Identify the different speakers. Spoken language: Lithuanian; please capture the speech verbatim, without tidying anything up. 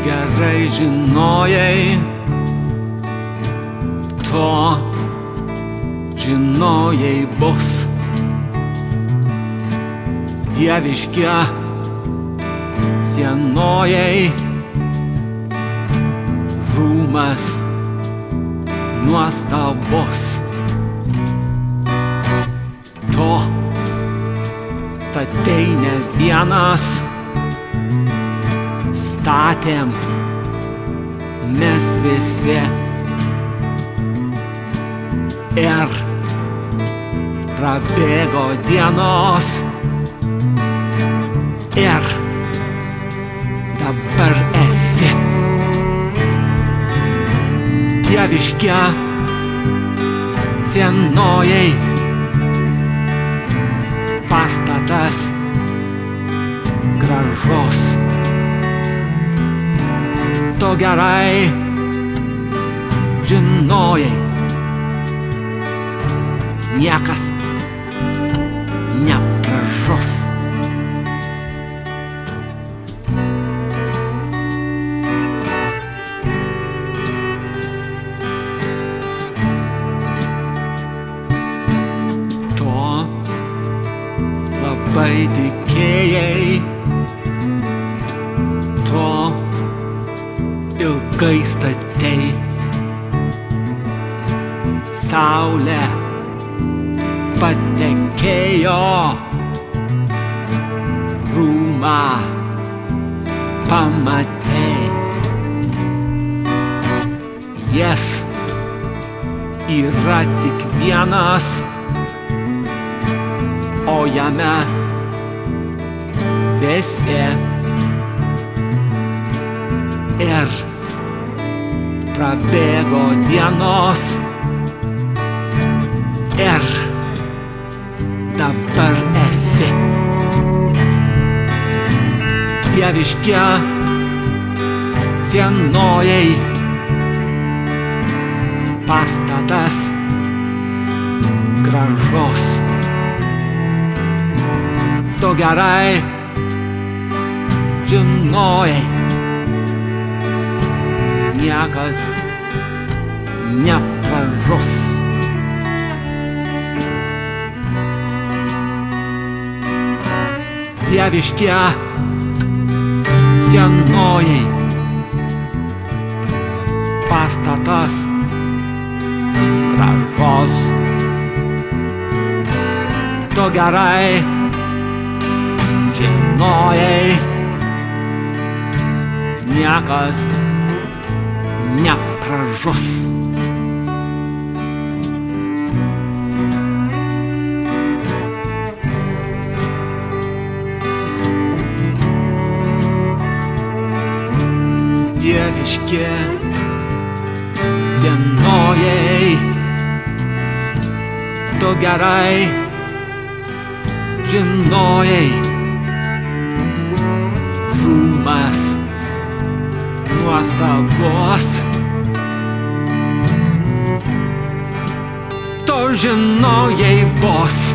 Speaker 1: gerai žinojai, to žinojai bus. Dieviškia senojai rūmas nuostabus. To statei ne vienas, statėm mes visi. Ir prabėgo dienos, ir dabar esi. Dieviškia senojai pastatas gražus. Tu gerai žinojai, niekas nepražus. Tu labai tikėjai, tu ilgai statei. Saulė patekėjo, rūmą pamatei. Jis yra tik vienas, o jame visi. Ir prabėgo dienos, ir dabar esi. Dieviškia senojai pastatas gražus. Tu gerai žinojai, niekas nepražus. Dieviškia senojai pastatas gražus. Tu gerai žinojai, niekas nepražus. Dieviški senojai, tu gerai žinojai, rūmas nuostabus. Tu žinojai bus.